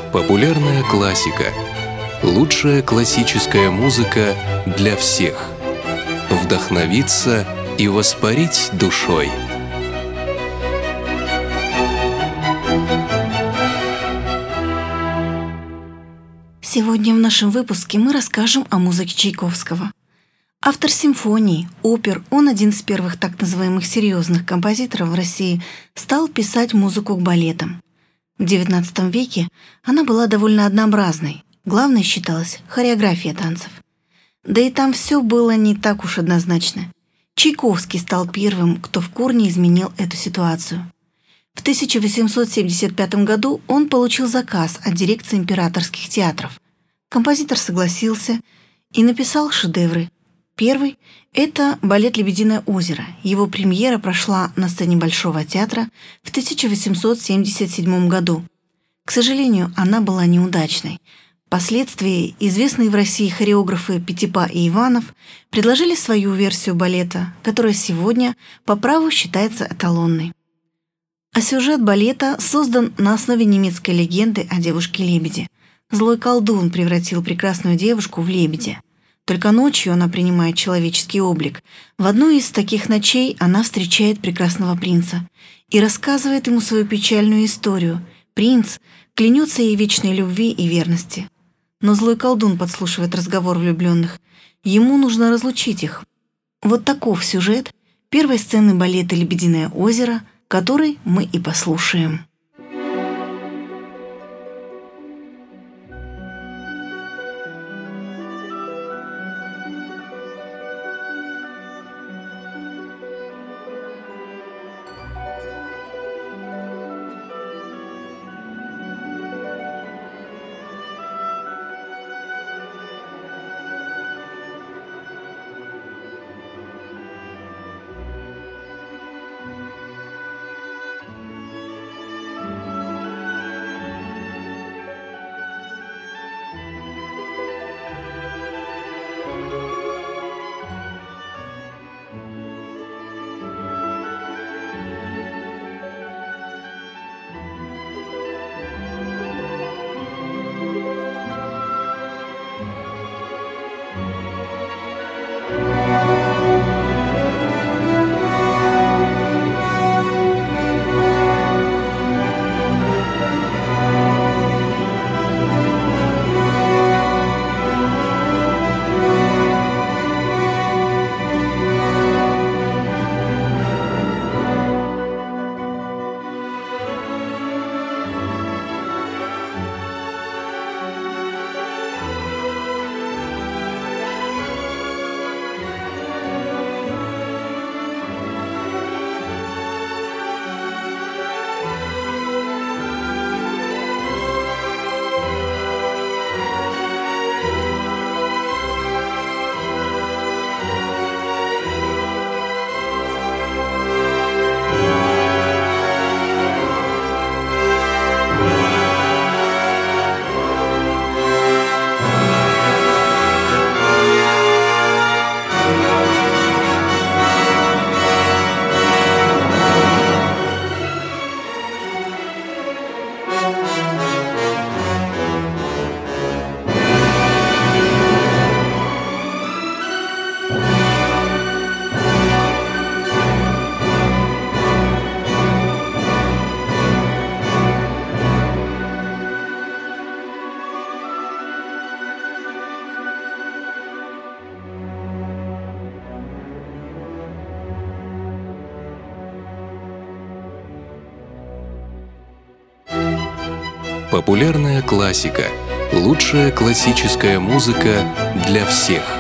Популярная классика. Лучшая классическая музыка для всех. Вдохновиться и воспарить душой. Сегодня в нашем выпуске мы расскажем о музыке Чайковского. Автор симфоний, опер, он один из первых так называемых серьезных композиторов в России, стал писать музыку к балетам. В XIX веке она была довольно однообразной. Главной считалась хореография танцев. Да и там все было не так уж однозначно. Чайковский стал первым, кто в корне изменил эту ситуацию. В 1875 году он получил заказ от дирекции императорских театров. Композитор согласился и написал шедевры. Первый – это балет «Лебединое озеро». Его премьера прошла на сцене Большого театра в 1877 году. К сожалению, она была неудачной. Впоследствии известные в России хореографы Пятипа и Иванов предложили свою версию балета, которая сегодня по праву считается эталонной. А сюжет балета создан на основе немецкой легенды о девушке-лебеде. Злой колдун превратил прекрасную девушку в лебедя. Только ночью она принимает человеческий облик. В одну из таких ночей она встречает прекрасного принца и рассказывает ему свою печальную историю. Принц клянется ей вечной любви и верности. Но злой колдун подслушивает разговор влюбленных. Ему нужно разлучить их. Вот таков сюжет первой сцены балета «Лебединое озеро», который мы и послушаем. Популярная классика. Лучшая классическая музыка для всех.